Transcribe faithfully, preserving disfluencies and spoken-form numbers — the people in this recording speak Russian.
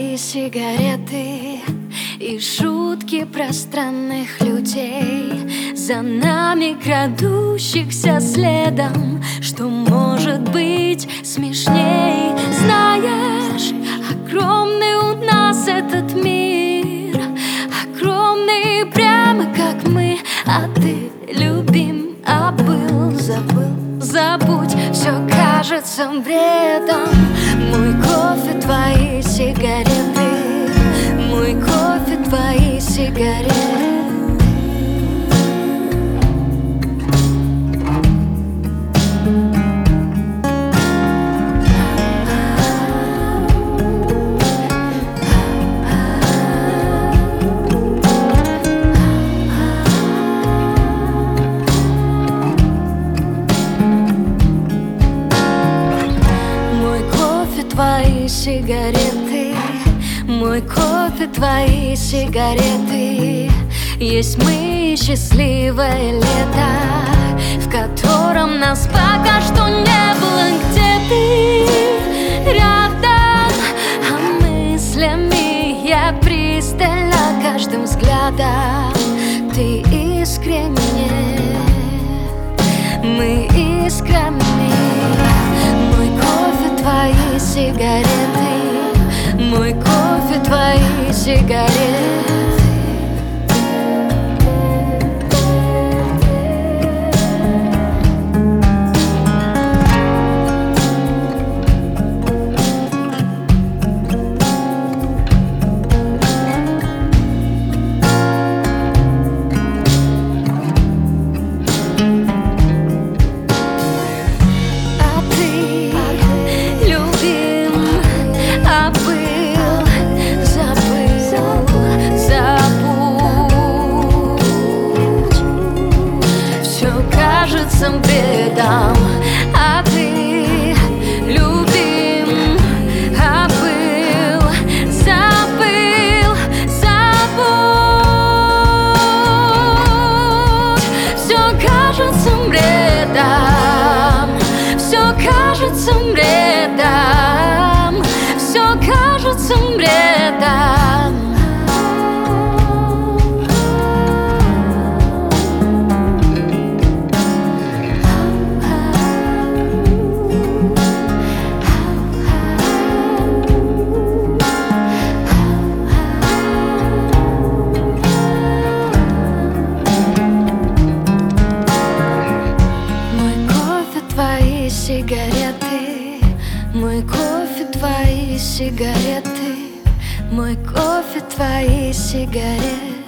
твои сигареты и шутки про странных людей, за нами крадущихся следом. Что может быть смешней? Знаешь, огромный у нас этот мир, огромный прямо как мы. А ты любим, а был, забыл, забудь, все кажется бредом. Мой кофе, твои сигареты, мой кофе, твои сигареты. Твои сигареты, мой кофе, твои сигареты. Есть мы, счастливое лето, в котором нас пока что не было. Где ты рядом, а мыслями я пристально каждым взглядом. Ты искренне, мы искренне. Твои сигареты, мой кофе, твои сигареты. Бредом, а ты любим, а был, забыл, забудь. Все кажется бредом, все кажется бредом, все кажется бредом. Сигареты, мой кофе, твои сигареты, мой кофе, твои сигареты.